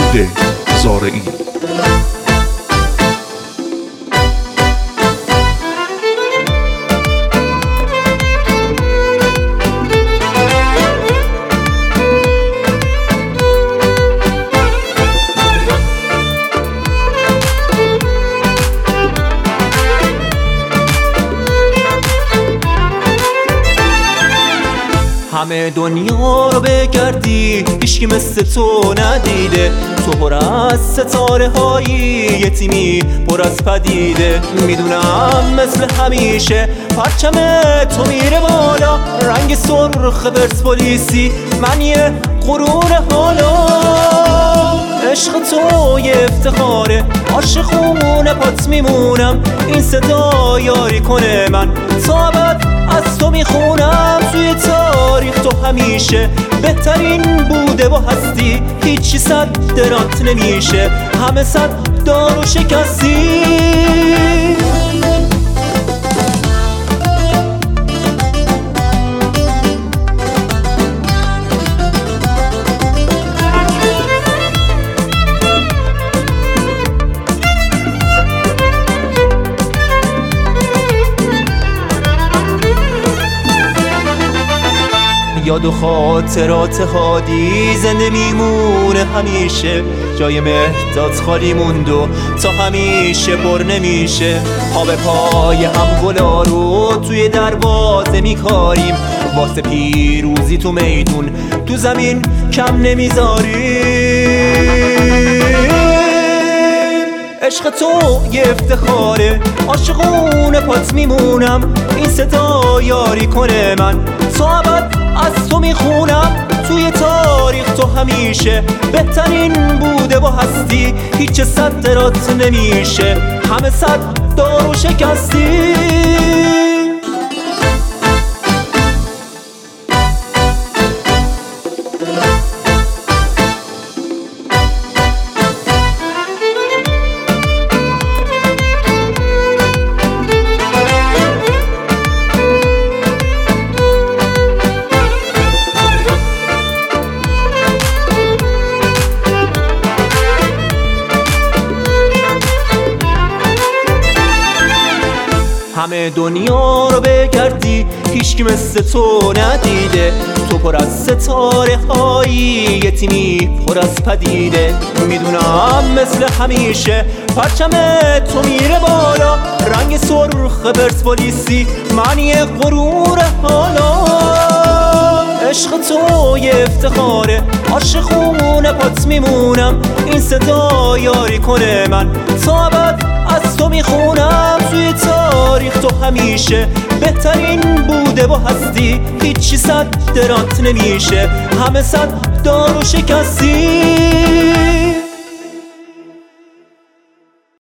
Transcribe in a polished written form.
محمود زارعی. همه دنیا رو بگردی هیچکی مثل تو ندیده، تو پر از ستاره هایی، یتیمی پر از پدیده. میدونم مثل همیشه پرچم تو میره بالا، رنگ سرخ پرسپولیسی من یه غرور حالا. عشق تو یه افتخاره، عاشقونه پات میمونم، این صدا یاری کنه من تا ابد از تو میخونم. توی تاریخ تو همیشه بهترین بوده و هستی، هیچی صد درات نمیشه، همه صد دار و شکستی. یاد و خاطرات هادی زنده میمونه همیشه، جای مهداد خالی موند و تا همیشه پر نمیشه. پا به پای هم گلا رو توی دروازه میکاریم، واسه پیروزی تو میدون تو زمین کم نمیذاریم. عشق تو یه افتخاره، عاشقونه پات میمونم، این صدا یاری کنه من تا ابد از تو میخونم. توی تاریخ تو همیشه بهترین بوده و هستی، هیچ صد درات نمیشه، همه صد دار و شکستی. همه دنیا رو بگردی هیچکی مثل تو ندیده، تو پر از ستاره هایی، یتیمی پر از پدیده. میدونم مثل همیشه پرچم تو میره بالا، رنگ سرخ پرسپولیسی من یه غرور حالا. عشق تو یه افتخاره، عاشقونه پات میمونم، این صدا یاری کنه من تا ابد از تو میخونم. توی تاریخ تو همیشه بهترین بوده و هستی، هیچی صد درات نمیشه، همه صد دار و شکستی.